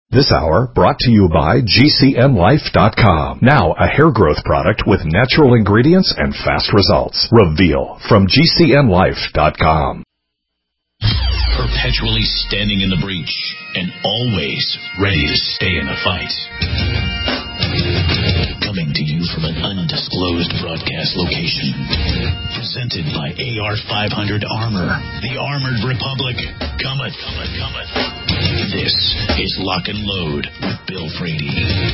This hour brought to you by GCNLife.com. Now a hair growth product with natural ingredients and fast results. Reveal from GCNLife.com. Perpetually standing in the breach and always ready to stay in the fight. Coming to you from an undisclosed broadcast location. Presented by AR-500 Armor, the Armored Republic. Cometh. This is Lock and Load with Bill Frady.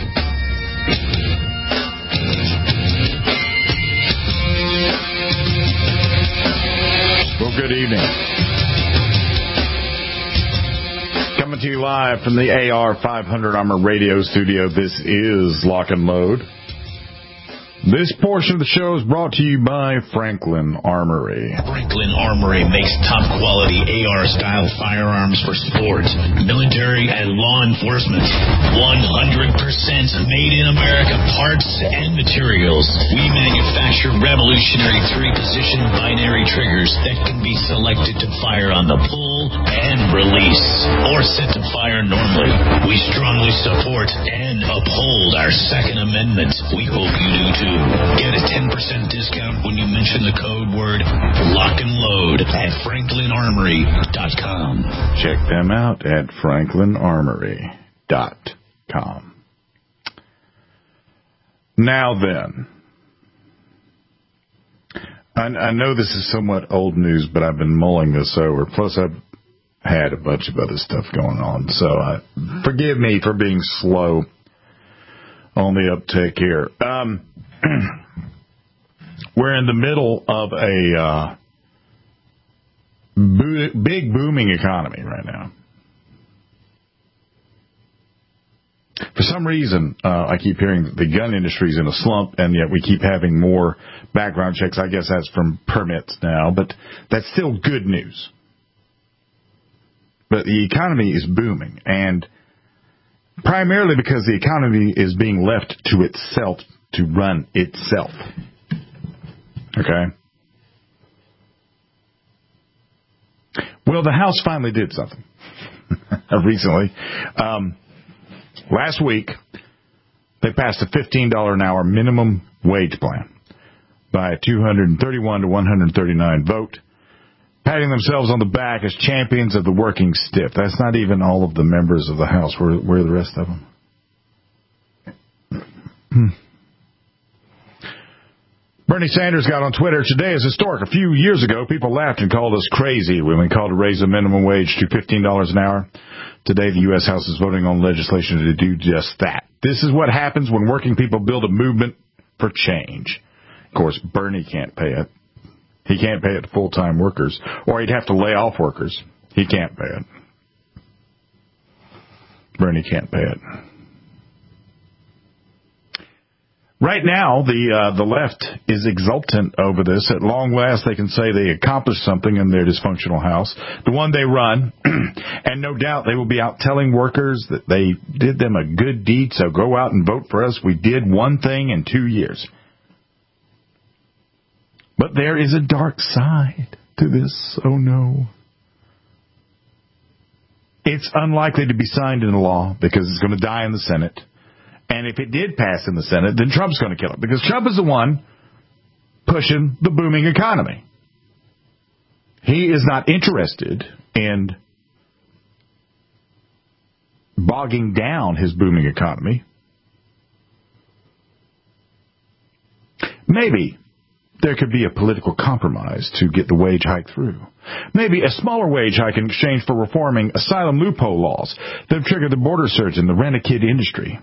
Well, good evening. Coming to you live from the AR-500 Armor radio studio, this is Lock and Load. This portion of the show is brought to you by Franklin Armory. Franklin Armory makes top-quality AR-style firearms for sports, military, and law enforcement. 100% made in America parts and materials. We manufacture revolutionary three-position binary triggers that can be selected to fire on the pull and release, or set to fire normally. We strongly support and uphold our Second Amendment. We hope you do too. Get a 10% discount when you mention the code word Lock and Load at FranklinArmory.com. Check them out at FranklinArmory.com. Now then, I know this is somewhat old news, but I've been mulling this over. Plus, I've had a bunch of other stuff going on, so forgive me for being slow on the uptake here. We're in the middle of a big booming economy right now. For some reason, I keep hearing that the gun industry is in a slump, and yet we keep having more background checks. I guess that's from permits now, but that's still good news. But the economy is booming, and primarily because the economy is being left to itself to run itself. Okay? Well, the House finally did something recently. Last week, they passed a $15 an hour minimum wage plan by a 231 to 139 vote, patting themselves on the back as champions of the working stiff. That's not even all of the members of the House. Where are the rest of them? Bernie Sanders got on Twitter, "Today is historic. A few years ago, people laughed and called us crazy when we called to raise the minimum wage to $15 an hour. Today, the U.S. House is voting on legislation to do just that. This is what happens when working people build a movement for change." Of course, Bernie can't pay it. He can't pay it to full-time workers, or he'd have to lay off workers. He can't pay it. Bernie can't pay it. Right now, the left is exultant over this. At long last, they can say they accomplished something in their dysfunctional House, the one they run, and no doubt they will be out telling workers that they did them a good deed, so go out and vote for us. We did one thing in 2 years. But there is a dark side to this. Oh, no. It's unlikely to be signed into law because it's going to die in the Senate. And if it did pass in the Senate, then Trump's going to kill it, because Trump is the one pushing the booming economy. He is not interested in bogging down his booming economy. Maybe there could be a political compromise to get the wage hike through. Maybe a smaller wage hike in exchange for reforming asylum loophole laws that have triggered the border surge in the rent-a-kid industry.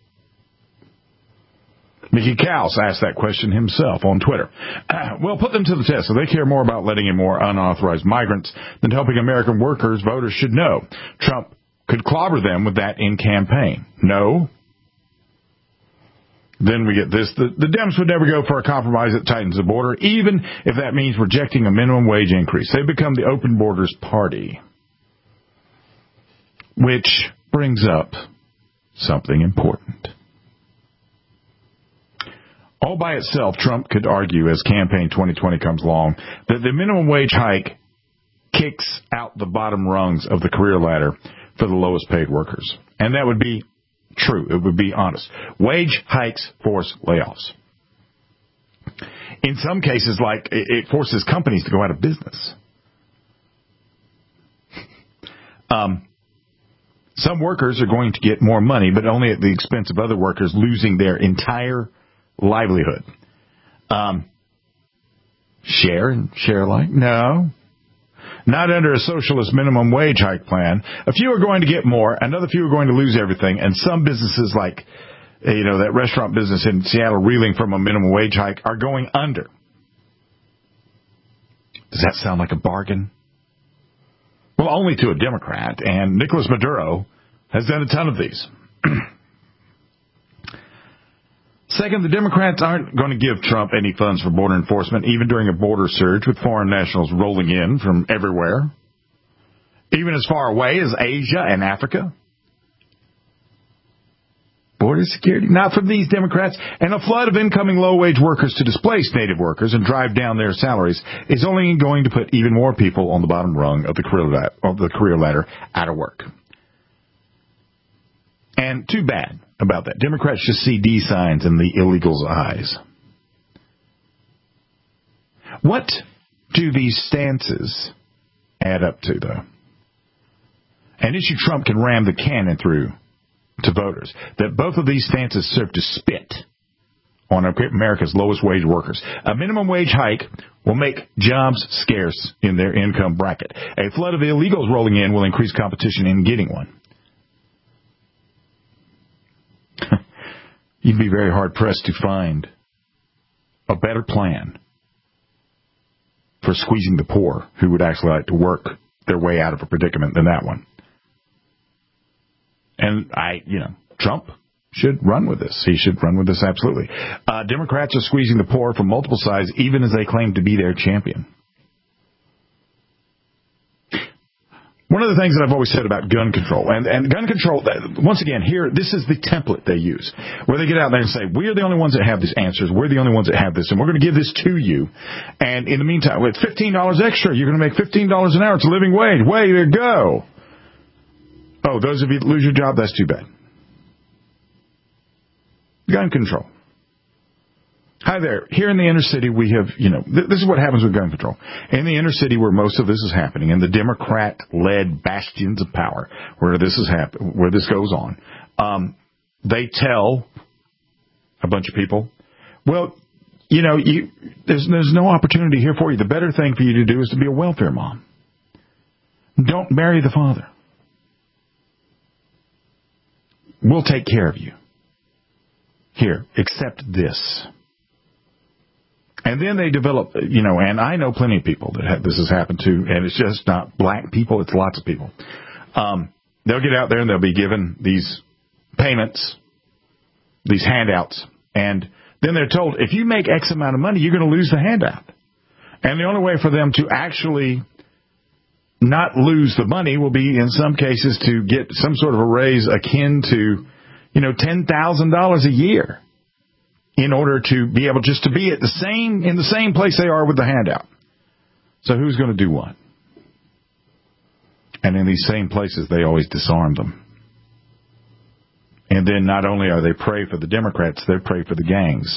Mickey Kaus asked that question himself on Twitter. Well, put them to the test. So they care more about letting in more unauthorized migrants than helping American workers. Voters should know. Trump could clobber them with that in campaign. No. Then we get this. The Dems would never go for a compromise that tightens the border, even if that means rejecting a minimum wage increase. They become the open borders party. Which brings up something important. All by itself, Trump could argue, as campaign 2020 comes along, that the minimum wage hike kicks out the bottom rungs of the career ladder for the lowest paid workers. And that would be true. It would be honest. Wage hikes force layoffs. In some cases, like, it forces companies to go out of business. Some workers are going to get more money, but only at the expense of other workers losing their entire livelihood. Share and share alike? No. Not under a socialist minimum wage hike plan. A few are going to get more, another few are going to lose everything, and some businesses like, that restaurant business in Seattle reeling from a minimum wage hike are going under. Does that sound like a bargain? Well, only to a Democrat, and Nicolas Maduro has done a ton of these. Second, the Democrats aren't going to give Trump any funds for border enforcement, even during a border surge with foreign nationals rolling in from everywhere, even as far away as Asia and Africa. Border security, not from these Democrats. And a flood of incoming low-wage workers to displace native workers and drive down their salaries is only going to put even more people on the bottom rung of the career ladder out of work. And too bad about that. Democrats just see D signs in the illegals' eyes. What do these stances add up to, though? An issue Trump can ram the cannon through to voters, that both of these stances serve to spit on America's lowest wage workers. A minimum wage hike will make jobs scarce in their income bracket. A flood of illegals rolling in will increase competition in getting one. You'd be very hard-pressed to find a better plan for squeezing the poor who would actually like to work their way out of a predicament than that one. And Trump should run with this. He should run with this, absolutely. Democrats are squeezing the poor from multiple sides, even as they claim to be their champion. One of the things that I've always said about gun control, and gun control, once again, here, this is the template they use, where they get out there and say, we're the only ones that have these answers, we're the only ones that have this, and we're going to give this to you. And in the meantime, with $15 extra, you're going to make $15 an hour. It's a living wage. Way to go. Oh, those of you that lose your job, that's too bad. Gun control. Hi there. Here in the inner city, we have, this is what happens with gun control. In the inner city where most of this is happening, in the Democrat-led bastions of power, where this goes on, they tell a bunch of people, well, there's no opportunity here for you. The better thing for you to do is to be a welfare mom. Don't marry the father. We'll take care of you. Here, accept this. And then they develop, and I know plenty of people that this has happened to, and it's just not black people, it's lots of people. They'll get out there and they'll be given these payments, these handouts, and then they're told, if you make X amount of money, you're going to lose the handout. And the only way for them to actually not lose the money will be, in some cases, to get some sort of a raise akin to, $10,000 a year, in order to be able just to be in the same place they are with the handout. So who's going to do what? And in these same places, they always disarm them. And then not only are they prey for the Democrats, they're prey for the gangs.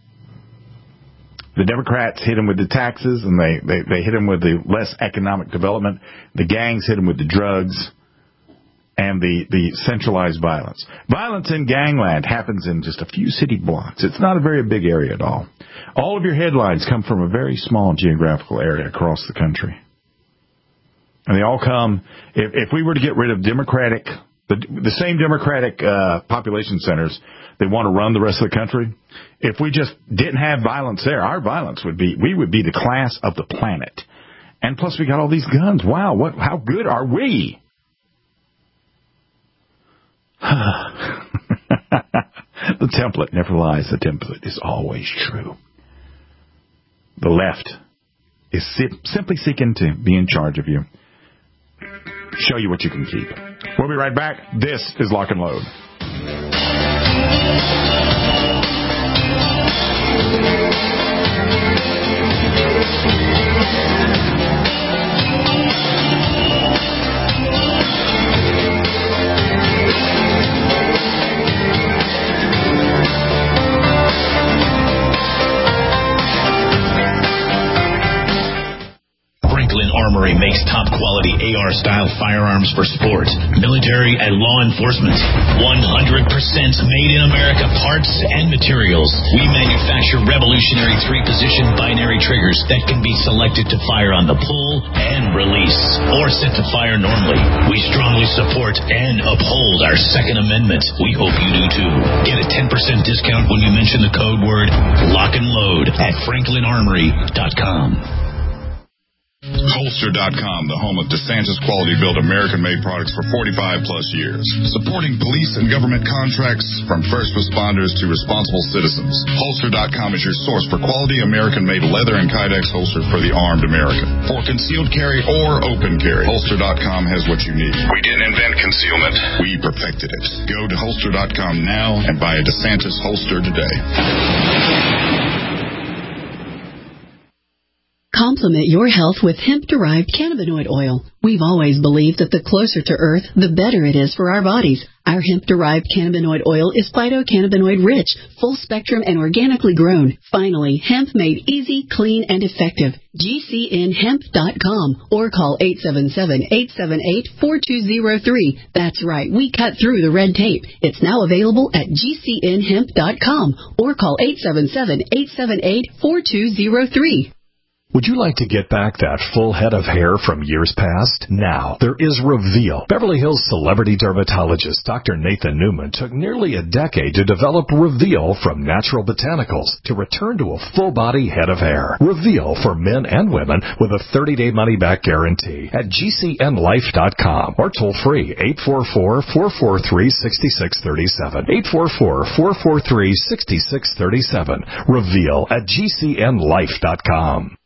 The Democrats hit them with the taxes, and they hit them with the less economic development. The gangs hit them with the drugs and the centralized violence. Violence in gangland happens in just a few city blocks. It's not a very big area at all. All of your headlines come from a very small geographical area across the country. And they all come, if we were to get rid of the same Democratic population centers that want to run the rest of the country, if we just didn't have violence there, our violence we would be the class of the planet. And plus we got all these guns. Wow, how good are we? The template never lies. The template is always true. The left is simply seeking to be in charge of you. Show you what you can keep. We'll be right back. This is Lock and Load. AR-style firearms for sport, military, and law enforcement. 100% made in America parts and materials. We manufacture revolutionary 3-position binary triggers that can be selected to fire on the pull and release, or set to fire normally. We strongly support and uphold our Second Amendment. We hope you do too. Get a 10% discount when you mention the code word Lock and Load at FranklinArmory.com. Holster.com, the home of DeSantis quality-built American-made products for 45-plus years. Supporting police and government contracts from first responders to responsible citizens. Holster.com is your source for quality American-made leather and Kydex holsters for the armed American. For concealed carry or open carry, Holster.com has what you need. We didn't invent concealment. We perfected it. Go to Holster.com now and buy a DeSantis holster today. Complement your health with hemp-derived cannabinoid oil. We've always believed that the closer to Earth, the better it is for our bodies. Our hemp-derived cannabinoid oil is phytocannabinoid-rich, full-spectrum, and organically grown. Finally, hemp made easy, clean, and effective. GCNhemp.com or call 877-878-4203. That's right, we cut through the red tape. It's now available at GCNhemp.com or call 877-878-4203. Would you like to get back that full head of hair from years past? Now, there is Reveal. Beverly Hills celebrity dermatologist Dr. Nathan Newman took nearly a decade to develop Reveal from natural botanicals to return to a full-body head of hair. Reveal for men and women with a 30-day money-back guarantee at GCNlife.com or toll-free 844-443-6637. 844-443-6637. Reveal at GCNlife.com.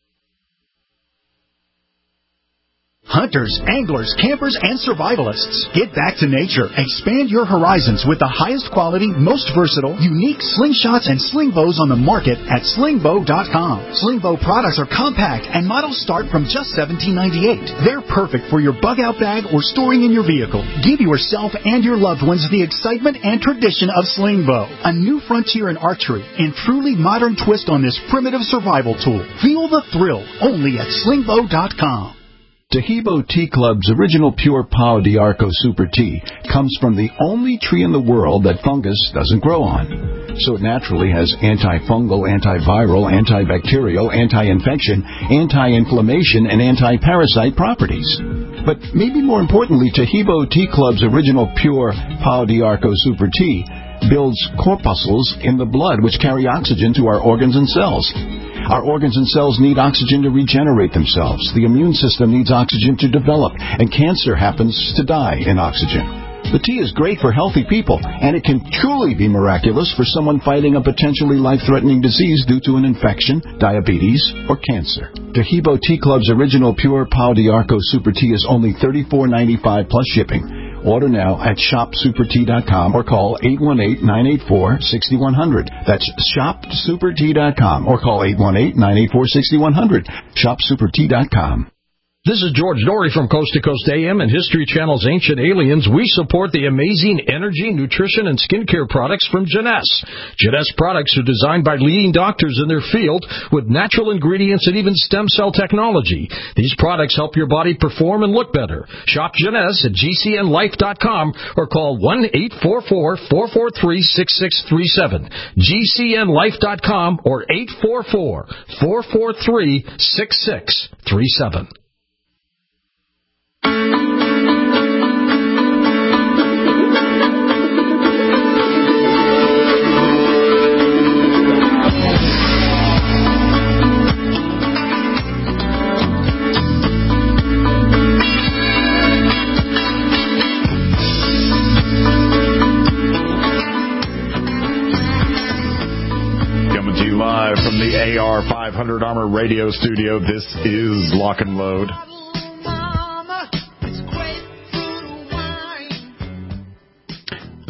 Hunters, anglers, campers, and survivalists. Get back to nature. Expand your horizons with the highest quality, most versatile, unique slingshots and sling bows on the market at slingbow.com. Slingbow products are compact and models start from just $17.98. They're perfect for your bug-out bag or storing in your vehicle. Give yourself and your loved ones the excitement and tradition of Slingbow, a new frontier in archery and truly modern twist on this primitive survival tool. Feel the thrill only at slingbow.com. Tahibo Tea Club's original pure Pau d'Arco Super Tea comes from the only tree in the world that fungus doesn't grow on. So it naturally has antifungal, antiviral, antibacterial, anti-infection, anti-inflammation, and anti-parasite properties. But maybe more importantly, Tahibo Tea Club's original pure Pau d'Arco Super Tea builds corpuscles in the blood which carry oxygen to our organs and cells. Our organs and cells need oxygen to regenerate themselves. The immune system needs oxygen to develop, and cancer happens to die in oxygen. The tea is great for healthy people, and it can truly be miraculous for someone fighting a potentially life-threatening disease due to an infection, diabetes, or cancer. Tahibo Tea Club's original pure Pau d'Arco Super Tea is only $34.95 plus shipping. Order now at shopsupertea.com or call 818-984-6100. That's shopsupertea.com or call 818-984-6100. Shopsupertea.com. This is George Dory from Coast to Coast AM and History Channel's Ancient Aliens. We support the amazing energy, nutrition, and skincare products from Jeunesse. Jeunesse products are designed by leading doctors in their field with natural ingredients and even stem cell technology. These products help your body perform and look better. Shop Jeunesse at GCNlife.com or call 1-844-443-6637. GCNlife.com or 844-443-6637. Coming to you live from the AR 500 Armor Radio Studio. This is Lock and Load.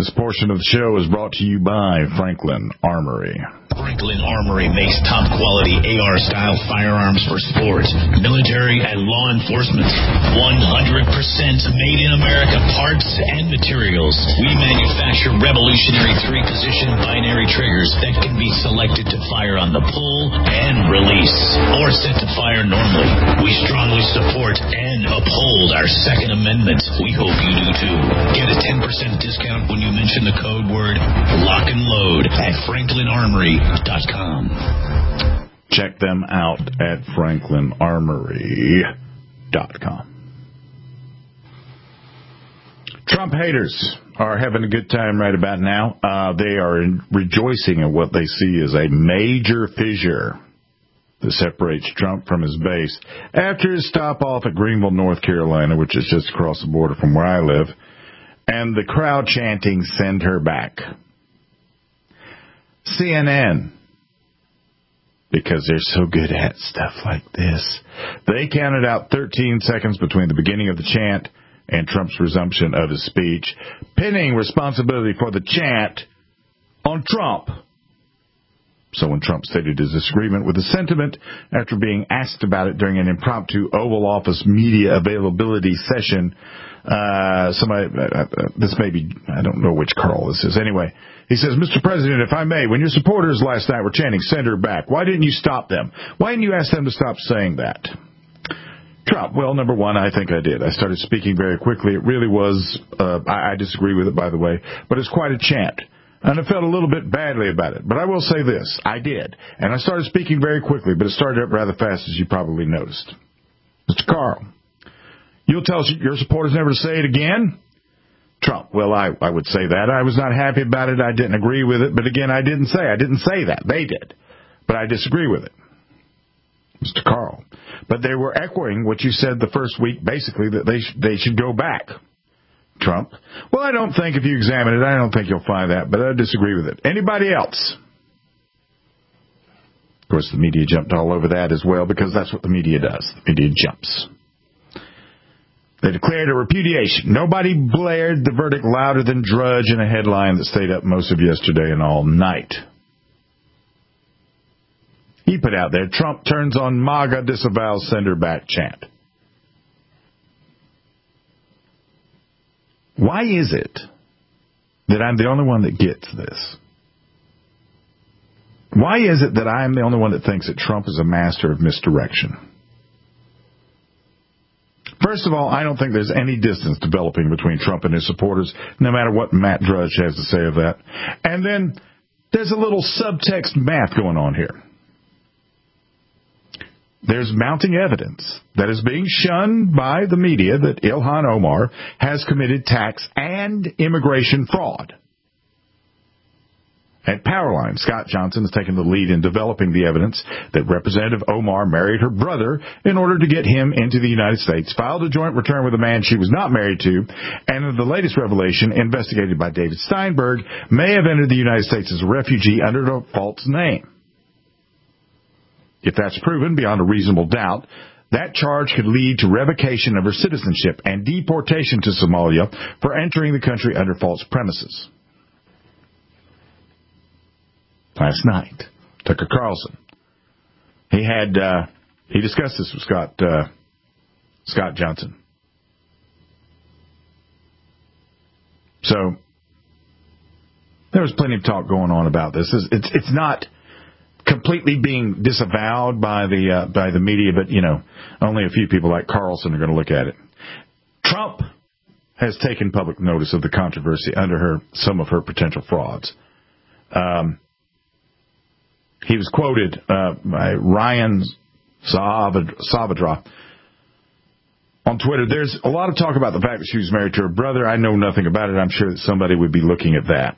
This portion of the show is brought to you by Franklin Armory. Franklin Armory makes top-quality AR-style firearms for sports, military, and law enforcement. 100% made in America parts and materials. We manufacture revolutionary 3-position binary triggers that can be selected to fire on the pull and release, or set to fire normally. We strongly support and uphold our Second Amendment. We hope you do too. Get a 10% discount when you mention the code word LOCK and LOAD at FranklinArmory.com. Check them out at FranklinArmory.com. Trump haters are having a good time right about now. They are rejoicing at what they see as a major fissure that separates Trump from his base after his stop off at Greenville, North Carolina, which is just across the border from where I live, and the crowd chanting, "Send her back." CNN, because they're so good at stuff like this, they counted out 13 seconds between the beginning of the chant and Trump's resumption of his speech, pinning responsibility for the chant on Trump. So when Trump stated his disagreement with the sentiment after being asked about it during an impromptu Oval Office media availability session, this may be, I don't know which Carl this is. Anyway, he says, "Mr. President, if I may, when your supporters last night were chanting, 'Send her back,' why didn't you stop them? Why didn't you ask them to stop saying that?" Trump, well, number one, I think I did. I started speaking very quickly. It really was, I disagree with it, by the way, but it's quite a chant. And I felt a little bit badly about it. But I will say this, I did. And I started speaking very quickly, but it started up rather fast, as you probably noticed. Mr. Carl, you'll tell your supporters never to say it again? Trump, well, I would say that. I was not happy about it. I didn't agree with it. But again, I didn't say that. They did. But I disagree with it. Mr. Carl, but they were echoing what you said the first week, basically, that they should go back. Trump, well, I don't think if you examine it, I don't think you'll find that, but I disagree with it. Anybody else? Of course, the media jumped all over that as well, because that's what the media does. The media jumps. They declared a repudiation. Nobody blared the verdict louder than Drudge in a headline that stayed up most of yesterday and all night. He put out there, Trump turns on MAGA, disavows send her back chant. Why is it that I'm the only one that gets this? Why is it that I'm the only one that thinks that Trump is a master of misdirection? First of all, I don't think there's any distance developing between Trump and his supporters, no matter what Matt Drudge has to say of that. And then there's a little subtext math going on here. There's mounting evidence that is being shunned by the media that Ilhan Omar has committed tax and immigration fraud. At Powerline, Scott Johnson has taken the lead in developing the evidence that Representative Omar married her brother in order to get him into the United States, filed a joint return with a man she was not married to, and the latest revelation, investigated by David Steinberg, may have entered the United States as a refugee under a false name. If that's proven beyond a reasonable doubt, that charge could lead to revocation of her citizenship and deportation to Somalia for entering the country under false premises. Last night, Tucker Carlson, he discussed this with Scott Johnson. So there was plenty of talk going on about this. It's not completely being disavowed by the media, but only a few people like Carlson are going to look at it. Trump has taken public notice of the controversy under some of her potential frauds. He was quoted by Ryan Sabadra on Twitter. There's a lot of talk about the fact that she was married to her brother. I know nothing about it. I'm sure that somebody would be looking at that.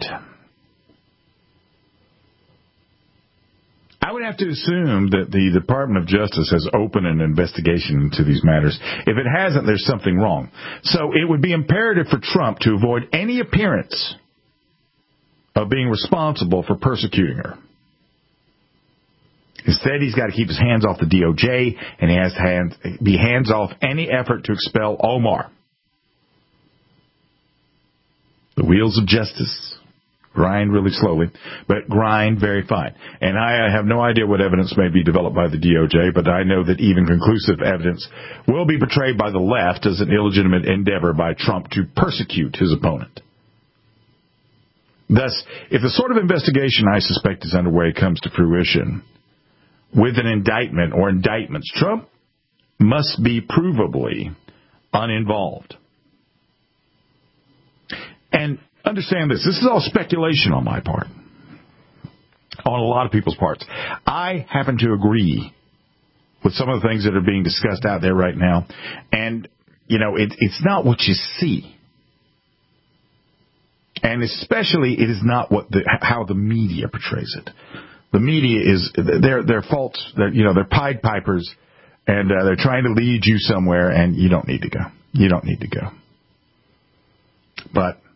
I would have to assume that the Department of Justice has opened an investigation into these matters. If it hasn't, there's something wrong. So it would be imperative for Trump to avoid any appearance of being responsible for persecuting her. Instead, he's got to keep his hands off the DOJ, and he has to be hands off any effort to expel Omar. The wheels of justice grind really slowly, but grind very fine. And I have no idea what evidence may be developed by the DOJ, but I know that even conclusive evidence will be portrayed by the left as an illegitimate endeavor by Trump to persecute his opponent. Thus, if the sort of investigation I suspect is underway comes to fruition with an indictment or indictments, Trump must be provably uninvolved. And understand this. This is all speculation on my part, on a lot of people's parts. I happen to agree with some of the things that are being discussed out there right now. And, you know, it's not what you see. And especially it is not how the media portrays it. The media is, they're false, they're Pied Pipers, and they're trying to lead you somewhere, and you don't need to go. You don't need to go. But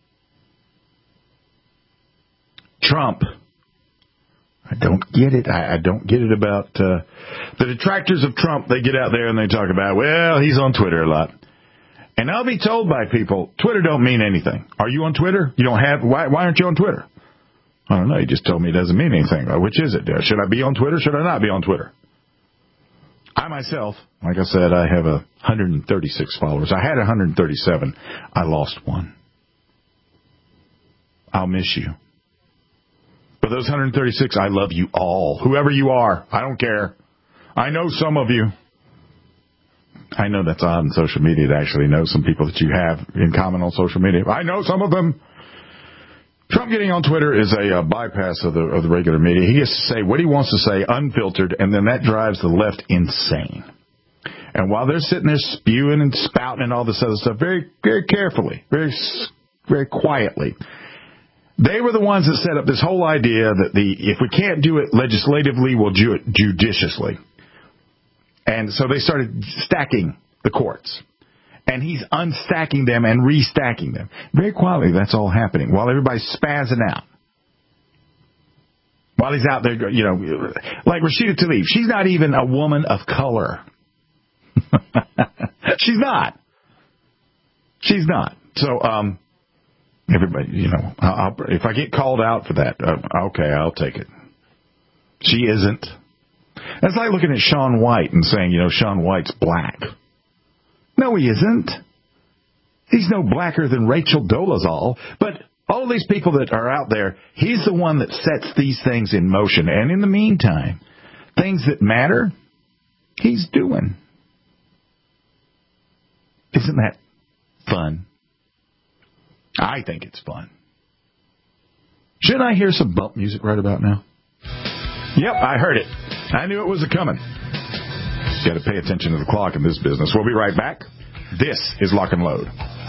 Trump, I don't get it. I don't get it about the detractors of Trump. They get out there and they talk about, well, he's on Twitter a lot. And I'll be told by people, Twitter don't mean anything. Are you on Twitter? You don't have, why aren't you on Twitter? I don't know. You just told me it doesn't mean anything. Which is it? Should I be on Twitter? Should I not be on Twitter? I myself, like I said, I have 136 followers. I had 137. I lost one. I'll miss you. But those 136, I love you all. Whoever you are, I don't care. I know some of you. I know that's odd in social media to actually know some people that you have in common on social media. I know some of them. Trump getting on Twitter is a bypass of the regular media. He gets to say what he wants to say, unfiltered, and then that drives the left insane. And while they're sitting there spewing and spouting and all this other stuff, very, very carefully, very, very quietly, they were the ones that set up this whole idea that if we can't do it legislatively, we'll do it judiciously. And so they started stacking the courts. And he's unstacking them and restacking them. Very quietly, that's all happening, while everybody's spazzing out. While he's out there, like Rashida Tlaib. She's not even a woman of color. She's not. She's not. So, everybody, if I get called out for that, okay, I'll take it. She isn't. That's like looking at Shaun White and saying, Shaun White's black. No, he isn't. He's no blacker than Rachel Dolezal. But all these people that are out there, he's the one that sets these things in motion. And in the meantime, things that matter, he's doing. Isn't that fun? I think it's fun. Shouldn't I hear some bump music right about now? Yep, I heard it. I knew it was a-coming. Got to pay attention to the clock in this business. We'll be right back. This is Lock and Load.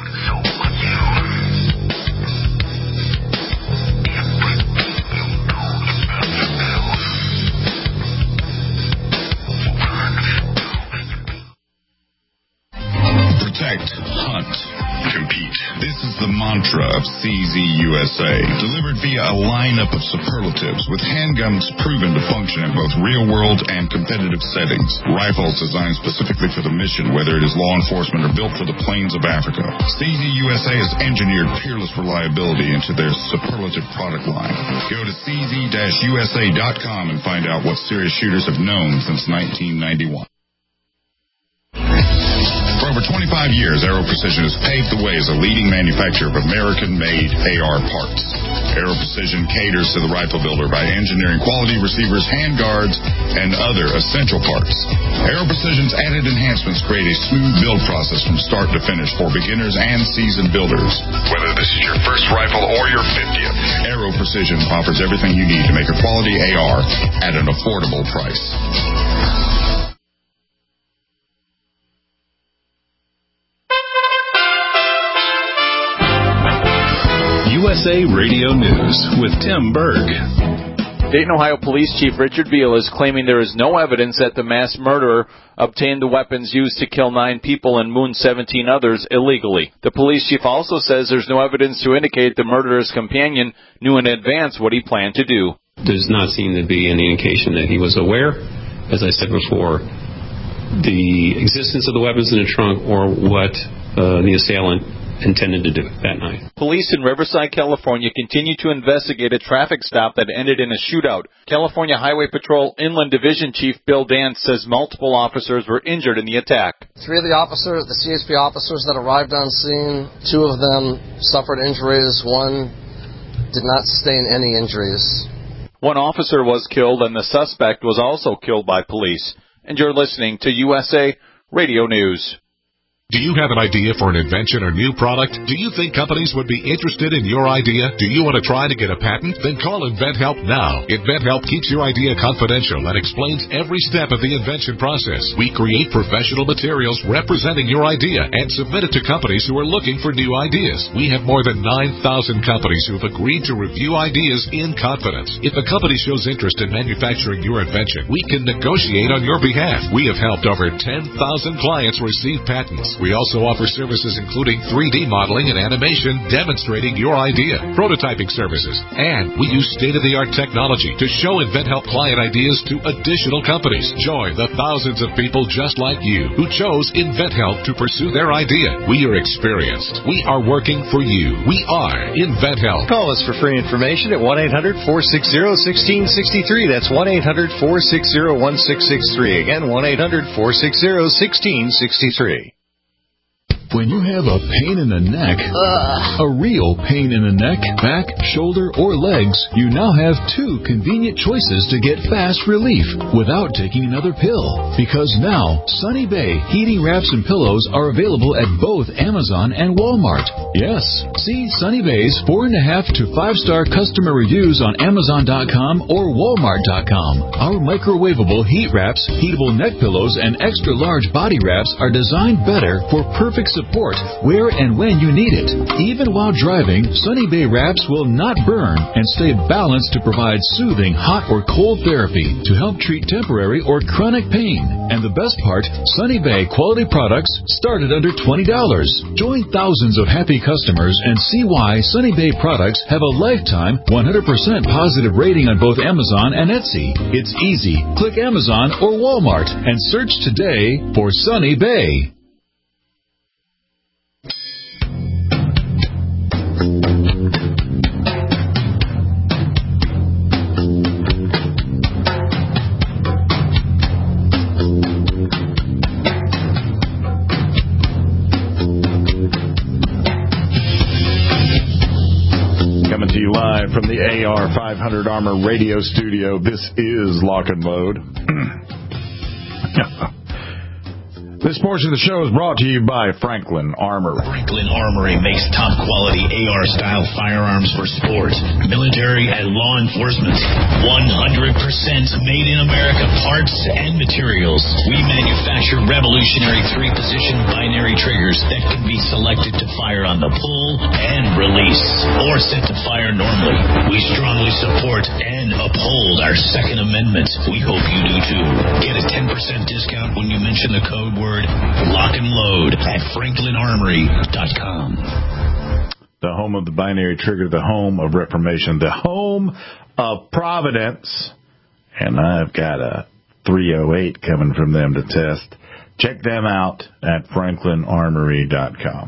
Protect, hunt, compete. This is the mantra of CZ USA, delivered via a lineup of superlatives with handguns proven to function in both real-world and competitive settings. Rifles designed specifically for the mission, whether it is law enforcement or built for the plains of Africa. CZ USA has engineered peerless reliability into their superlative product line. Go to cz-usa.com and find out what serious shooters have known since 1991. For over 25 years, Aero Precision has paved the way as a leading manufacturer of American-made AR parts. Aero Precision caters to the rifle builder by engineering quality receivers, handguards, and other essential parts. Aero Precision's added enhancements create a smooth build process from start to finish for beginners and seasoned builders. Whether this is your first rifle or your 50th, Aero Precision offers everything you need to make a quality AR at an affordable price. USA Radio News with Tim Berg. Dayton, Ohio Police Chief Richard Veal is claiming there is no evidence that the mass murderer obtained the weapons used to kill 9 people and wound 17 others illegally. The police chief also says there's no evidence to indicate the murderer's companion knew in advance what he planned to do. Does not seem to be any indication that he was aware, as I said before, the existence of the weapons in the trunk or what the assailant intended to do that night. Police in Riverside, California continue to investigate a traffic stop that ended in a shootout. California Highway Patrol Inland Division Chief Bill Dance says multiple officers were injured in the attack. 3 of the officers, the CHP officers that arrived on scene, 2 of them suffered injuries. 1 did not sustain any injuries. 1 officer was killed and the suspect was also killed by police. And you're listening to USA Radio News. Do you have an idea for an invention or new product? Do you think companies would be interested in your idea? Do you want to try to get a patent? Then call InventHelp now. InventHelp keeps your idea confidential and explains every step of the invention process. We create professional materials representing your idea and submit it to companies who are looking for new ideas. We have more than 9,000 companies who have agreed to review ideas in confidence. If a company shows interest in manufacturing your invention, we can negotiate on your behalf. We have helped over 10,000 clients receive patents. We also offer services including 3D modeling and animation demonstrating your idea, prototyping services, and we use state-of-the-art technology to show InventHelp client ideas to additional companies. Join the thousands of people just like you who chose InventHelp to pursue their idea. We are experienced. We are working for you. We are InventHelp. Call us for free information at 1-800-460-1663. That's 1-800-460-1663. Again, 1-800-460-1663. When you have a pain in the neck, a real pain in the neck, back, shoulder, or legs, you now have 2 convenient choices to get fast relief without taking another pill. Because now, Sunny Bay heating wraps and pillows are available at both Amazon and Walmart. Yes, see Sunny Bay's 4.5 to 5-star customer reviews on Amazon.com or Walmart.com. Our microwavable heat wraps, heatable neck pillows, and extra large body wraps are designed better for perfect support where and when you need it. Even while driving, Sunny Bay wraps will not burn and stay balanced to provide soothing hot or cold therapy to help treat temporary or chronic pain. And the best part, Sunny Bay quality products start at under $20. Join thousands of happy customers and see why Sunny Bay products have a lifetime 100% positive rating on both Amazon and Etsy. It's easy. Click Amazon or Walmart and search today for Sunny Bay. Coming to you live from the AR500 Armor Radio Studio. This is Lock and Load. This portion of the show is brought to you by Franklin Armory. Franklin Armory makes top-quality AR-style firearms for sports, military, and law enforcement. 100% made in America parts and materials. We manufacture revolutionary 3-position binary triggers that can be selected to fire on the pull and release, or set to fire normally. We strongly support and uphold our Second Amendment. We hope you do too. Get a 10% discount when you mention the code word Lock and Load at FranklinArmory.com. The home of the binary trigger, the home of Reformation, the home of Providence. And I've got a 308 coming from them to test. Check them out at FranklinArmory.com.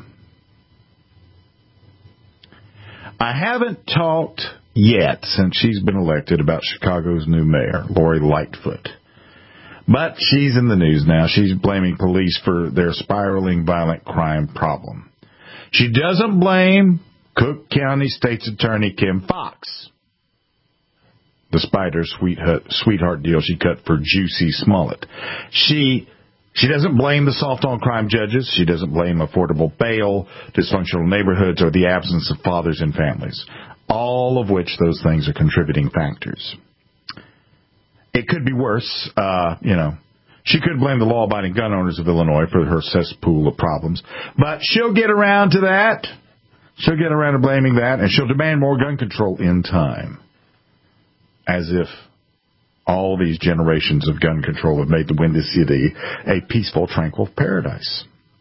I haven't talked yet since she's been elected about Chicago's new mayor, Lori Lightfoot. But she's in the news now. She's blaming police for their spiraling violent crime problem. She doesn't blame Cook County State's Attorney Kim Foxx, the spider sweetheart deal she cut for Juicy Smollett. She doesn't blame the soft-on-crime judges. She doesn't blame affordable bail, dysfunctional neighborhoods, or the absence of fathers and families, all of which those things are contributing factors. It could be worse. She could blame the law-abiding gun owners of Illinois for her cesspool of problems. But she'll get around to that. She'll get around to blaming that, and she'll demand more gun control in time. As if all these generations of gun control have made the Windy City a peaceful, tranquil paradise.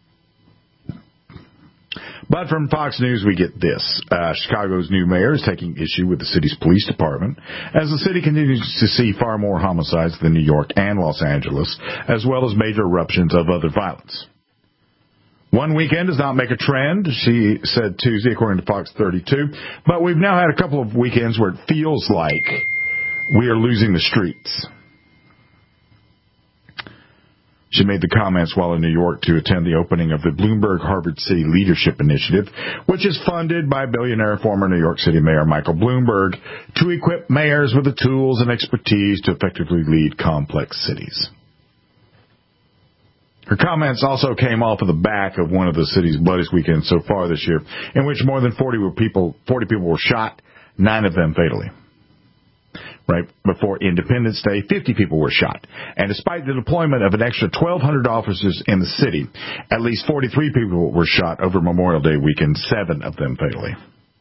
But from Fox News, we get this. Chicago's new mayor is taking issue with the city's police department as the city continues to see far more homicides than New York and Los Angeles, as well as major eruptions of other violence. One weekend does not make a trend, she said Tuesday, according to Fox 32. But we've now had a couple of weekends where it feels like we are losing the streets. She made the comments while in New York to attend the opening of the Bloomberg Harvard City Leadership Initiative, which is funded by billionaire former New York City Mayor Michael Bloomberg to equip mayors with the tools and expertise to effectively lead complex cities. Her comments also came off of the back of one of the city's bloodiest weekends so far this year, in which more than 40 people were shot, 9 of them fatally. Right before Independence Day, 50 people were shot. And despite the deployment of an extra 1,200 officers in the city, at least 43 people were shot over Memorial Day weekend, 7 of them fatally.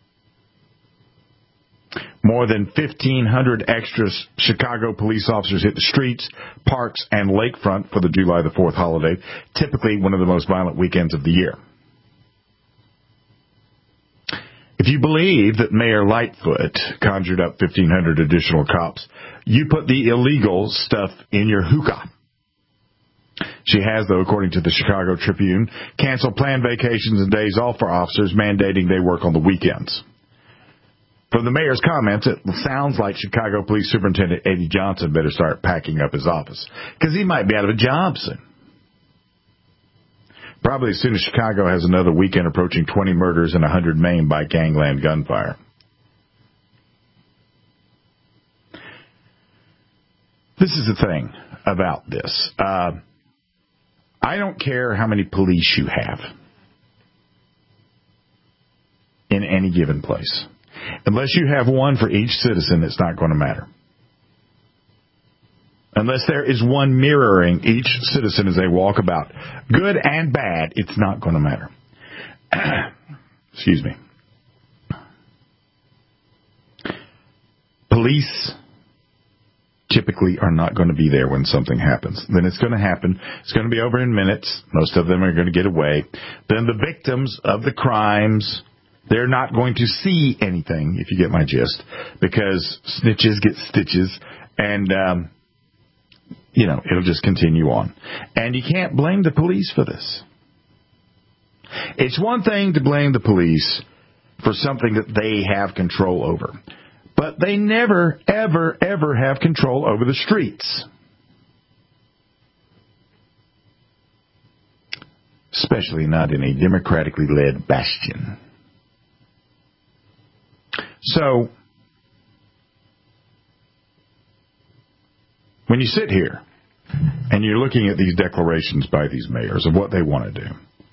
More than 1,500 extra Chicago police officers hit the streets, parks, and lakefront for the July the 4th holiday, typically one of the most violent weekends of the year. If you believe that Mayor Lightfoot conjured up 1,500 additional cops, you put the illegal stuff in your hookah. She has, though, according to the Chicago Tribune, canceled planned vacations and days off for officers, mandating they work on the weekends. From the mayor's comments, it sounds like Chicago Police Superintendent Eddie Johnson better start packing up his office, because he might be out of a job soon. Probably as soon as Chicago has another weekend approaching 20 murders and 100 maimed by gangland gunfire. This is the thing about this. I don't care how many police you have in any given place. Unless you have one for each citizen, it's not going to matter. Unless there is one mirroring each citizen as they walk about, good and bad, it's not going to matter. Excuse me. Police typically are not going to be there when something happens. Then it's going to happen. It's going to be over in minutes. Most of them are going to get away. Then the victims of the crimes, they're not going to see anything, if you get my gist, because snitches get stitches, and it'll just continue on. And you can't blame the police for this. It's one thing to blame the police for something that they have control over. But they never, ever, ever have control over the streets. Especially not in a democratically led bastion. So, when you sit here and you're looking at these declarations by these mayors of what they want to do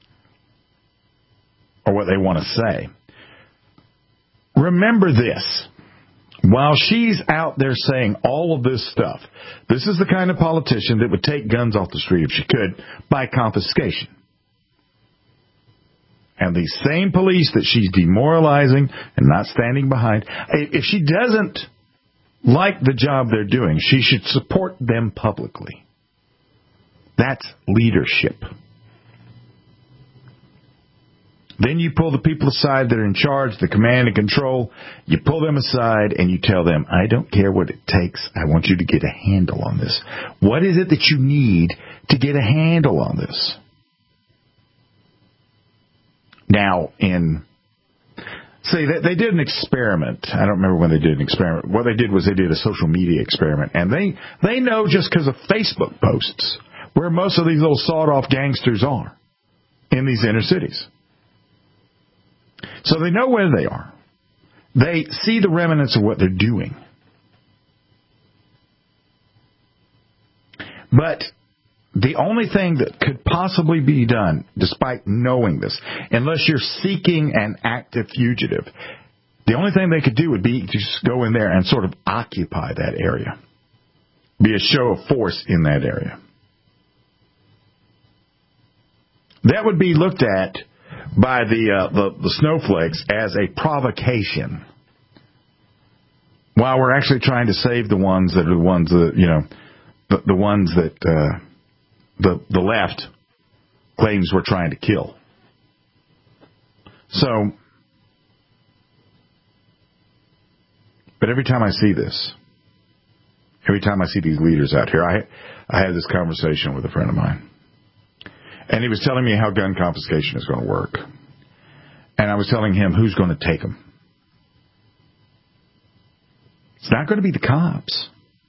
or what they want to say, remember this. While she's out there saying all of this stuff, this is the kind of politician that would take guns off the street if she could by confiscation. And these same police that she's demoralizing and not standing behind, if she doesn't like the job they're doing, she should support them publicly. That's leadership. Then you pull the people aside that are in charge, the command and control. You pull them aside and you tell them, I don't care what it takes. I want you to get a handle on this. What is it that you need to get a handle on this? Now, they did an experiment. I don't remember when they did an experiment. What they did was they did a social media experiment. And they know just because of Facebook posts where most of these little sawed-off gangsters are in these inner cities. So they know where they are. They see the remnants of what they're doing. But the only thing that could possibly be done, despite knowing this, unless you're seeking an active fugitive, the only thing they could do would be to just go in there and sort of occupy that area. Be a show of force in that area. That would be looked at by the snowflakes as a provocation, while we're actually trying to save the ones that are the ones that, the ones that the left claims we're trying to kill. So, but every time I see this, every time I see these leaders out here, I had this conversation with a friend of mine. And he was telling me how gun confiscation is going to work. And I was telling him who's going to take them. It's not going to be the cops.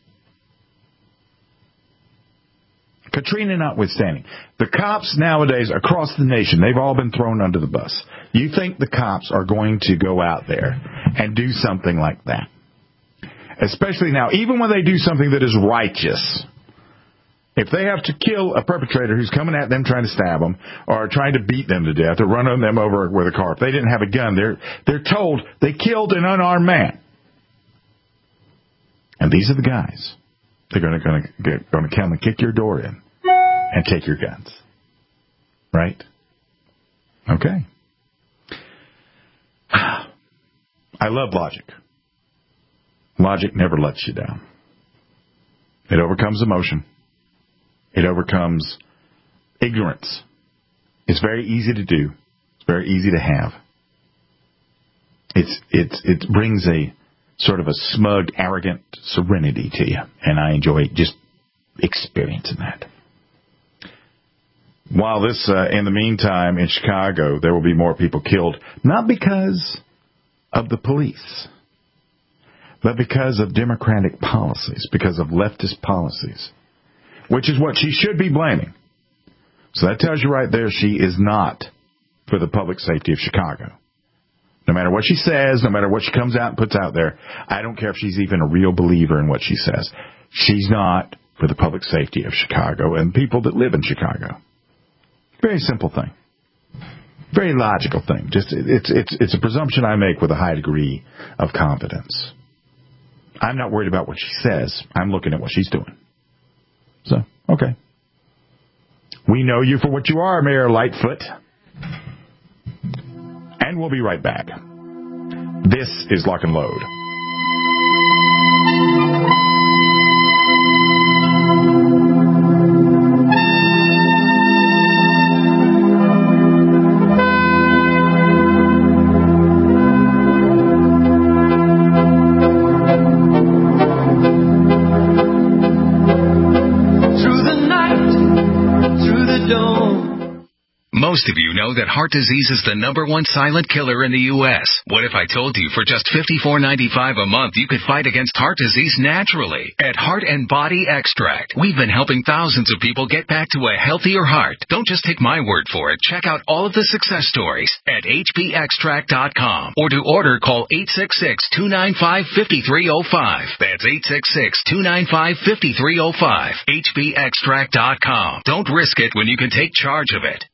Katrina notwithstanding, the cops nowadays across the nation, they've all been thrown under the bus. You think the cops are going to go out there and do something like that? Especially now, even when they do something that is righteous. If they have to kill a perpetrator who's coming at them trying to stab them or trying to beat them to death or run them over with a car, if they didn't have a gun, they're told they killed an unarmed man. And these are the guys. They're going to come and kick your door in and take your guns. Right? Okay. I love logic. Logic never lets you down. It overcomes emotion. It overcomes ignorance. It's very easy to do. It's very easy to have. It brings a sort of a smug, arrogant serenity to you, and I enjoy just experiencing that. While this, in the meantime, in Chicago, there will be more people killed, not because of the police, but because of Democratic policies, because of leftist policies, which is what she should be blaming. So that tells you right there she is not for the public safety of Chicago. No matter what she says, no matter what she comes out and puts out there, I don't care if she's even a real believer in what she says. She's not for the public safety of Chicago and people that live in Chicago. Very simple thing. Very logical thing. Just it's a presumption I make with a high degree of confidence. I'm not worried about what she says. I'm looking at what she's doing. So, okay. We know you for what you are, Mayor Lightfoot. And we'll be right back. This is Lock and Load. Most of you know that heart disease is the #1 silent killer in the U.S. What if I told you for just $54.95 a month you could fight against heart disease naturally? At Heart and Body Extract, we've been helping thousands of people get back to a healthier heart. Don't just take my word for it. Check out all of the success stories at hbextract.com. Or to order, call 866-295-5305. That's 866-295-5305. hbextract.com. Don't risk it when you can take charge of it.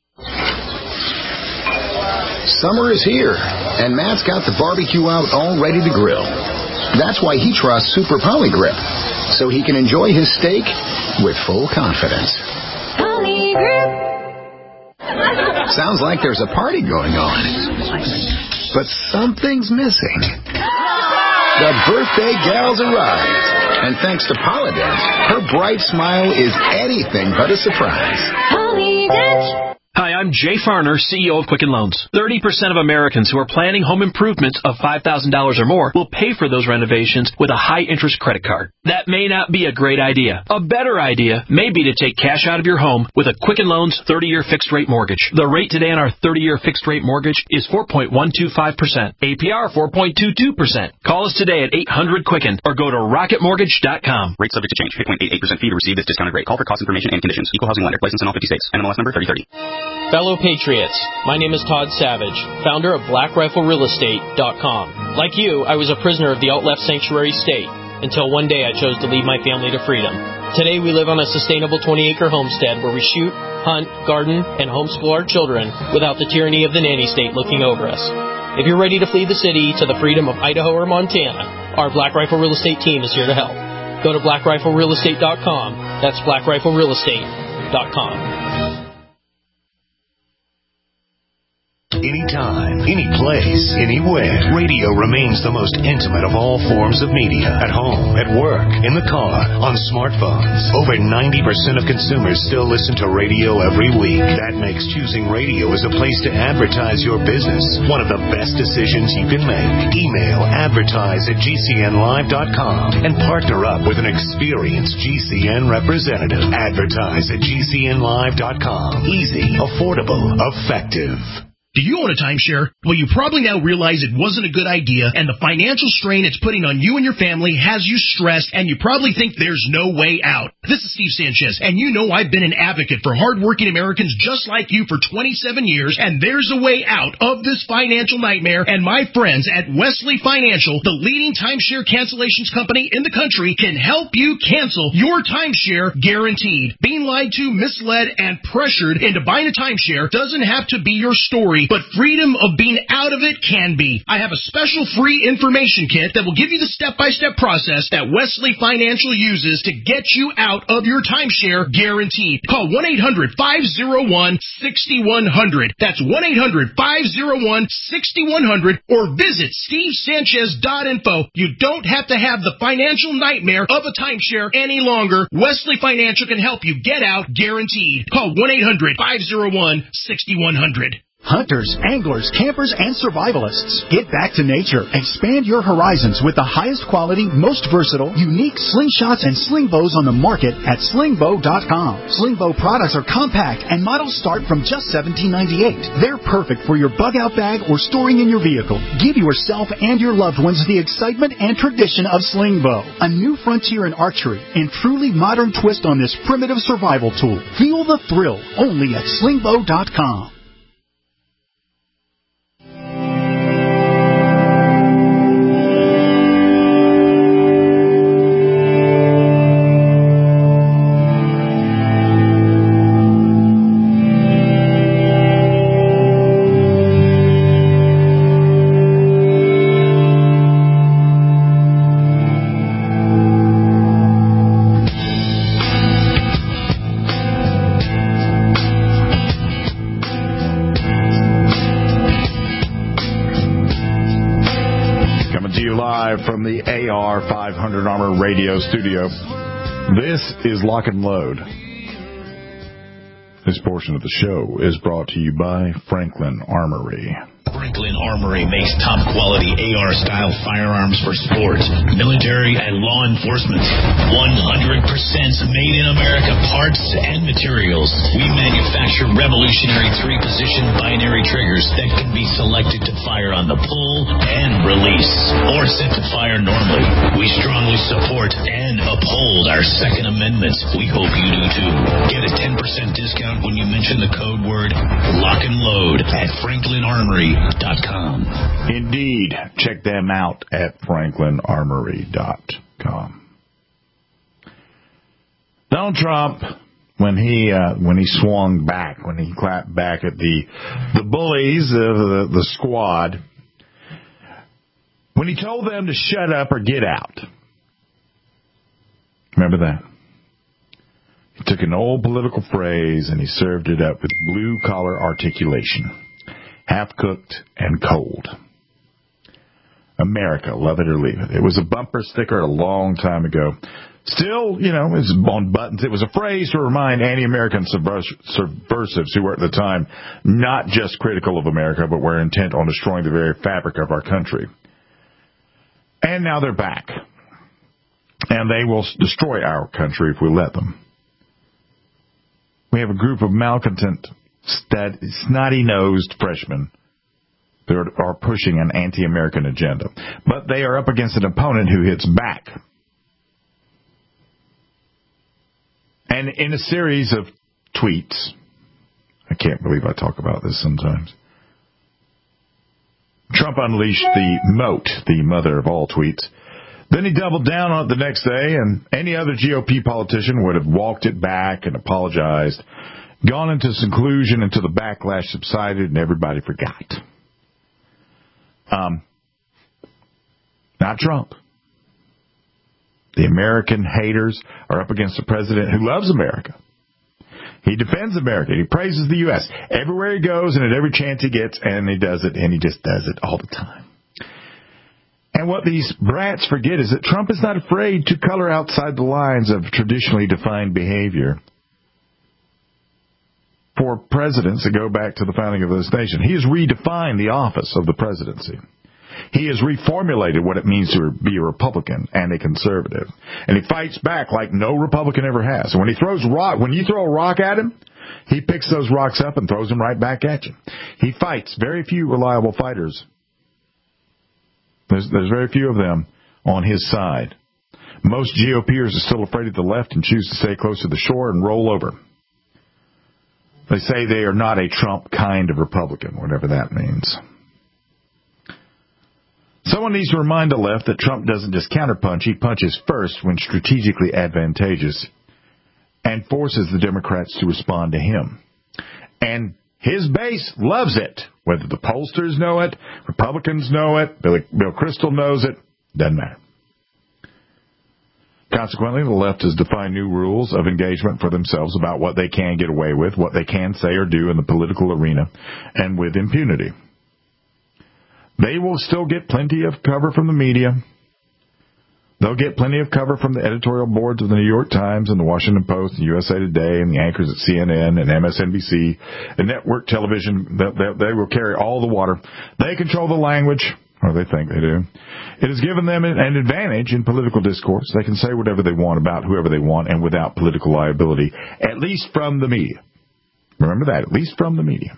Summer is here, and Matt's got the barbecue out all ready to grill. That's why he trusts Super Poly Grip, so he can enjoy his steak with full confidence. Poly Grip. Sounds like there's a party going on, but something's missing. The birthday gal's arrived, and thanks to Polydent, her bright smile is anything but a surprise. Polydent. Hi, I'm Jay Farner, CEO of Quicken Loans. 30% of Americans who are planning home improvements of $5,000 or more will pay for those renovations with a high-interest credit card. That may not be a great idea. A better idea may be to take cash out of your home with a Quicken Loans 30-year fixed-rate mortgage. The rate today on our 30-year fixed-rate mortgage is 4.125%. APR 4.22%. Call us today at 800-QUICKEN or go to rocketmortgage.com. Rate subject to change. 3.88% fee to receive this discounted rate. Call for cost information and conditions. Equal housing lender. License in all 50 states. NMLS number 3030. Fellow Patriots, my name is Todd Savage, founder of BlackRifleRealEstate.com. Like you, I was a prisoner of the alt-left sanctuary state until one day I chose to lead my family to freedom. Today we live on a sustainable 20-acre homestead where we shoot, hunt, garden, and homeschool our children without the tyranny of the nanny state looking over us. If you're ready to flee the city to the freedom of Idaho or Montana, our Black Rifle Real Estate team is here to help. Go to BlackRifleRealEstate.com. That's BlackRifleRealEstate.com. anytime, any place, anywhere. Radio remains the most intimate of all forms of media. At home, at work, in the car, on smartphones. Over 90% of consumers still listen to radio every week. That makes choosing radio as a place to advertise your business one of the best decisions you can make. Email advertise@gcnlive.com and partner up with an experienced GCN representative. Advertise@gcnlive.com. Easy, affordable, effective. Do you own a timeshare? Well, you probably now realize it wasn't a good idea, and the financial strain it's putting on you and your family has you stressed, and you probably think there's no way out. This is Steve Sanchez, and you know I've been an advocate for hardworking Americans just like you for 27 years, and there's a way out of this financial nightmare, and my friends at Wesley Financial, the leading timeshare cancellations company in the country, can help you cancel your timeshare guaranteed. Being lied to, misled, and pressured into buying a timeshare doesn't have to be your story, but freedom of being out of it can be. I have a special free information kit that will give you the step-by-step process that Wesley Financial uses to get you out of your timeshare guaranteed. Call 1-800-501-6100. That's 1-800-501-6100 or visit stevesanchez.info. You don't have to have the financial nightmare of a timeshare any longer. Wesley Financial can help you get out guaranteed. Call 1-800-501-6100. Hunters, anglers, campers, and survivalists. Get back to nature. Expand your horizons with the highest quality, most versatile, unique slingshots and sling bows on the market at slingbow.com. Slingbow products are compact and models start from just $17.98. They're perfect for your bug-out bag or storing in your vehicle. Give yourself and your loved ones the excitement and tradition of Slingbow, a new frontier in archery and truly modern twist on this primitive survival tool. Feel the thrill only at slingbow.com. From the AR 500 Armor Radio Studio. This is Lock and Load. This portion of the show is brought to you by Franklin Armory. Franklin Armory makes top-quality AR-style firearms for sports, military, and law enforcement. 100% made in America parts and materials. We manufacture revolutionary 3-position binary triggers that can be selected to fire on the pull and release, or set to fire normally. We strongly support and uphold our Second Amendment. We hope you do too. Get a 10% discount when you mention the code word Lock and Load at FranklinArmory.com. Indeed. Check them out at FranklinArmory.com. Donald Trump, when he swung back, when he clapped back at the bullies of the squad, when he told them to shut up or get out. Remember that? He took an old political phrase and he served it up with blue-collar articulation. Half-cooked and cold. America, love it or leave it. It was a bumper sticker a long time ago. Still, it's on buttons. It was a phrase to remind anti-American subversives who were at the time not just critical of America, but were intent on destroying the very fabric of our country. And now they're back. And they will destroy our country if we let them. We have a group of malcontent, snotty-nosed freshmen that are pushing an anti-American agenda. But they are up against an opponent who hits back. And in a series of tweets, I can't believe I talk about this sometimes, Trump unleashed the moat, the mother of all tweets. Then he doubled down on it the next day, and any other GOP politician would have walked it back and apologized, gone into seclusion until the backlash subsided and everybody forgot. Not Trump. The American haters are up against a president who loves America. He defends America. He praises the U.S. everywhere he goes and at every chance he gets, and he does it, and he just does it all the time. And what these brats forget is that Trump is not afraid to color outside the lines of traditionally defined behavior for presidents that go back to the founding of this nation. He has redefined the office of the presidency. He has reformulated what it means to be a Republican and a conservative. And he fights back like no Republican ever has. And when you throw a rock at him, he picks those rocks up and throws them right back at you. He fights very few reliable fighters. There's very few of them on his side. Most GOPers are still afraid of the left and choose to stay close to the shore and roll over. They say they are not a Trump kind of Republican, whatever that means. Someone needs to remind the left that Trump doesn't just counterpunch, he punches first when strategically advantageous and forces the Democrats to respond to him. And his base loves it. Whether the pollsters know it, Republicans know it, Bill Kristol knows it, doesn't matter. Consequently, the left has defined new rules of engagement for themselves about what they can get away with, what they can say or do in the political arena, and with impunity. They will still get plenty of cover from the media. They'll get plenty of cover from the editorial boards of the New York Times and the Washington Post and USA Today and the anchors at CNN and MSNBC and network television. They will carry all the water. They control the language, or they think they do. It has given them an advantage in political discourse. They can say whatever they want about whoever they want and without political liability, at least from the media. Remember that, at least from the media.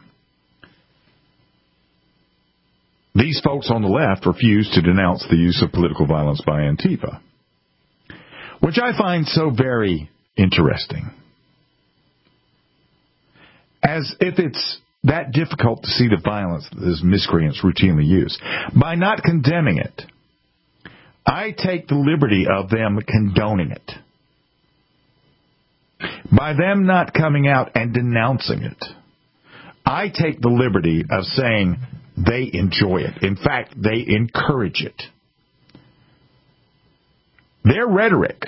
These folks on the left refuse to denounce the use of political violence by Antifa, which I find so very interesting. As if it's that difficult to see the violence that these miscreants routinely use. By not condemning it, I take the liberty of them condoning it. By them not coming out and denouncing it, I take the liberty of saying they enjoy it. In fact, they encourage it. Their rhetoric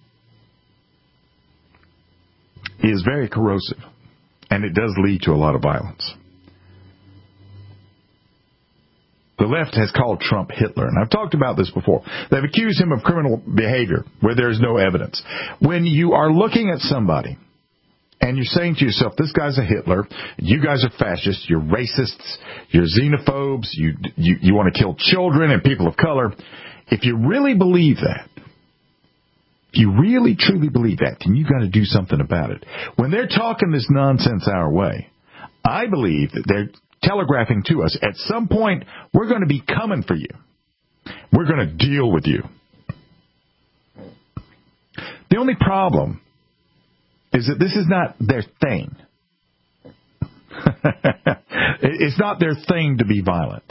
is very corrosive, and it does lead to a lot of violence. The left has called Trump Hitler, and I've talked about this before. They've accused him of criminal behavior where there's no evidence. When you are looking at somebody and you're saying to yourself, this guy's a Hitler, you guys are fascists, you're racists, you're xenophobes, you want to kill children and people of color. If you really believe that, if you really truly believe that, then you've got to do something about it. When they're talking this nonsense our way, I believe that they're telegraphing to us, at some point, we're going to be coming for you. We're going to deal with you. The only problem is that this is not their thing. It's not their thing to be violent.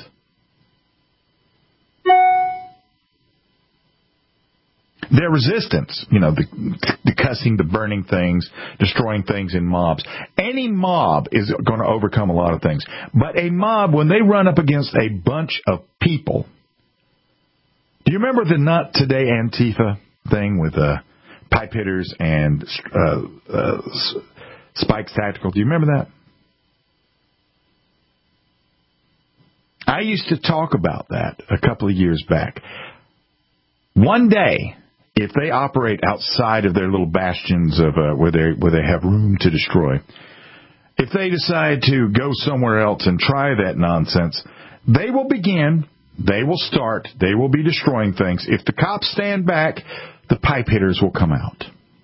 Their resistance, the cussing, the burning things, destroying things in mobs. Any mob is going to overcome a lot of things. But a mob, when they run up against a bunch of people, do you remember the Not Today Antifa thing with pipe hitters and Spikes Tactical? Do you remember that? I used to talk about that a couple of years back. One day, if they operate outside of their little bastions of where they have room to destroy, if they decide to go somewhere else and try that nonsense, they will begin, they will start, they will be destroying things. If the cops stand back, the pipe hitters will come out.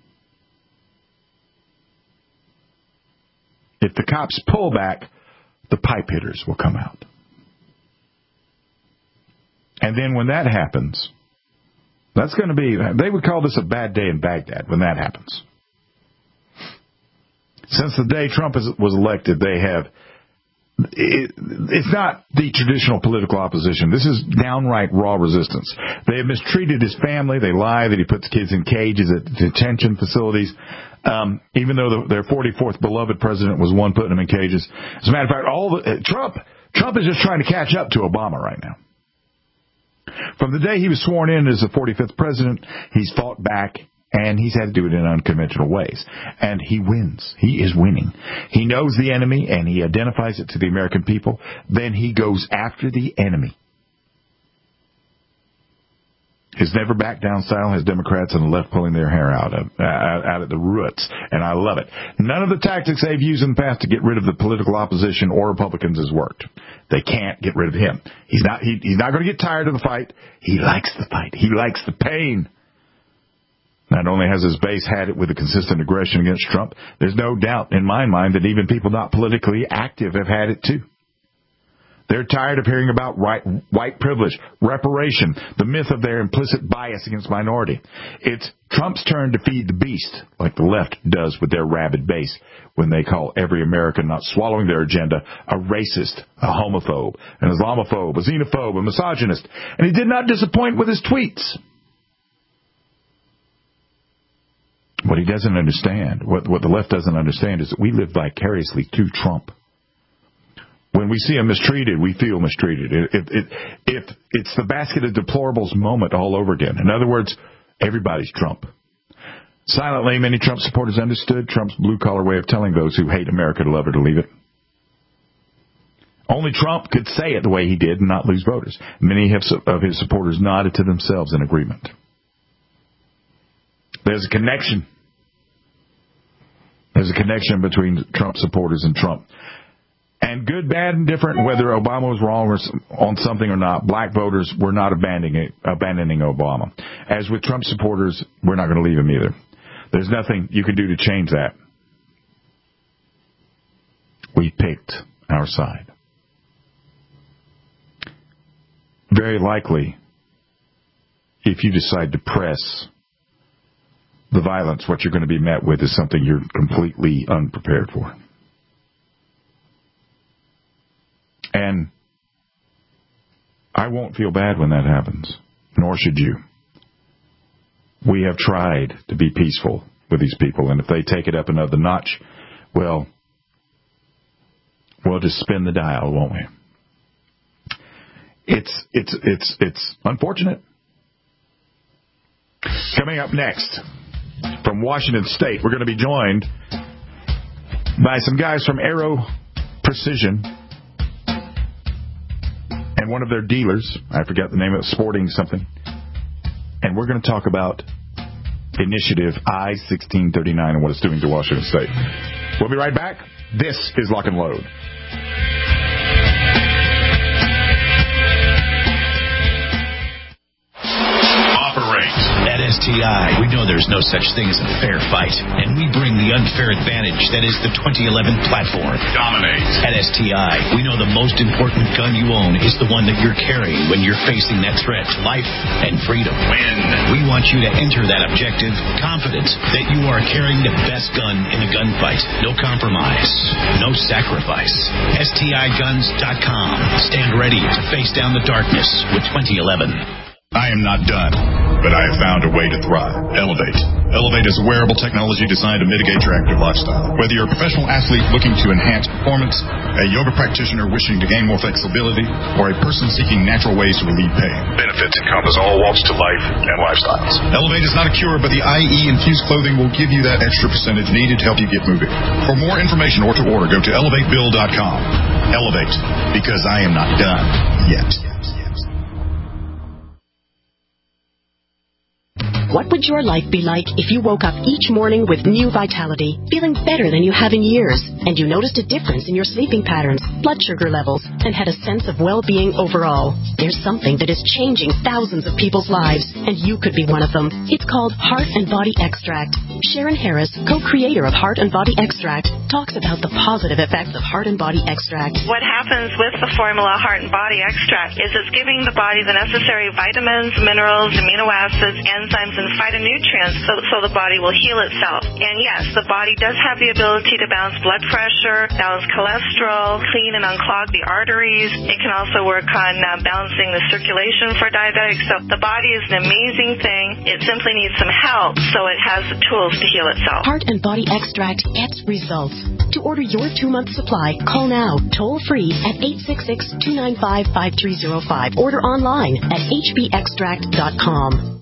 If the cops pull back, the pipe hitters will come out. And then when that happens, that's going to be, they would call this a bad day in Baghdad when that happens. Since the day Trump was elected, they have, it's not the traditional political opposition. This is downright raw resistance. They have mistreated his family. They lie that he puts kids in cages at detention facilities, even though their 44th beloved president was one putting them in cages. As a matter of fact, Trump is just trying to catch up to Obama right now. From the day he was sworn in as the 45th president, he's fought back and he's had to do it in unconventional ways. And he wins. He is winning. He knows the enemy, and he identifies it to the American people. Then he goes after the enemy. His never back down style has Democrats on the left pulling their hair out at the roots, and I love it. None of the tactics they've used in the past to get rid of the political opposition or Republicans has worked. They can't get rid of him. He's not going to get tired of the fight. He likes the fight. He likes the pain. Not only has his base had it with a consistent aggression against Trump, there's no doubt in my mind that even people not politically active have had it too. They're tired of hearing about white privilege, reparation, the myth of their implicit bias against minority. It's Trump's turn to feed the beast, like the left does with their rabid base, when they call every American not swallowing their agenda a racist, a homophobe, an Islamophobe, a xenophobe, a misogynist. And he did not disappoint with his tweets. What he doesn't understand, what the left doesn't understand, is that we live vicariously through Trump. When we see him mistreated, we feel mistreated. It's the basket of deplorables moment all over again. In other words, everybody's Trump. Silently, many Trump supporters understood Trump's blue-collar way of telling those who hate America to love her to leave it. Only Trump could say it the way he did and not lose voters. Many of his supporters nodded to themselves in agreement. There's a connection. There's a connection between Trump supporters and Trump. And good, bad, and different, whether Obama was wrong on something or not, black voters were not abandoning Obama. As with Trump supporters, we're not going to leave him either. There's nothing you can do to change that. We picked our side. Very likely, if you decide to press the violence, what you're going to be met with is something you're completely unprepared for. And I won't feel bad when that happens, nor should you. We have tried to be peaceful with these people, and if they take it up another notch, well, we'll just spin the dial, won't we? It's unfortunate. Coming up next, from Washington State, we're going to be joined by some guys from Aero Precision and one of their dealers. I forgot the name of it, Sporting something. And we're going to talk about Initiative I-1639 and what it's doing to Washington State. We'll be right back. This is Lock and Load. At STI, we know there's no such thing as a fair fight, and we bring the unfair advantage that is the 2011 platform. Dominate. At STI, we know the most important gun you own is the one that you're carrying when you're facing that threat to life and freedom. Win. We want you to enter that objective confident that you are carrying the best gun in the gunfight. No compromise. No sacrifice. STIguns.com. Stand ready to face down the darkness with 2011. I am not done, but I have found a way to thrive. Elevate. Elevate is a wearable technology designed to mitigate your active lifestyle. Whether you're a professional athlete looking to enhance performance, a yoga practitioner wishing to gain more flexibility, or a person seeking natural ways to relieve pain, benefits encompass all walks to life and lifestyles. Elevate is not a cure, but the IE-infused clothing will give you that extra percentage needed to help you get moving. For more information or to order, go to elevatebill.com. Elevate, because I am not done yet. What would your life be like if you woke up each morning with new vitality, feeling better than you have in years, and you noticed a difference in your sleeping patterns, blood sugar levels, and had a sense of well-being overall? There's something that is changing thousands of people's lives, and you could be one of them. It's called Heart and Body Extract. Sharon Harris, co-creator of Heart and Body Extract, talks about the positive effects of Heart and Body Extract. What happens with the formula Heart and Body Extract is it's giving the body the necessary vitamins, minerals, amino acids, enzymes, and phytonutrients so the body will heal itself. And yes, the body does have the ability to balance blood pressure, balance cholesterol, clean and unclog the arteries. It can also work on balancing the circulation for diabetics. So the body is an amazing thing. It simply needs some help so it has the tools to heal itself. Heart and Body Extract gets results. To order your 2-month supply, call now, toll free at 866-295-5305. Order online at hbextract.com.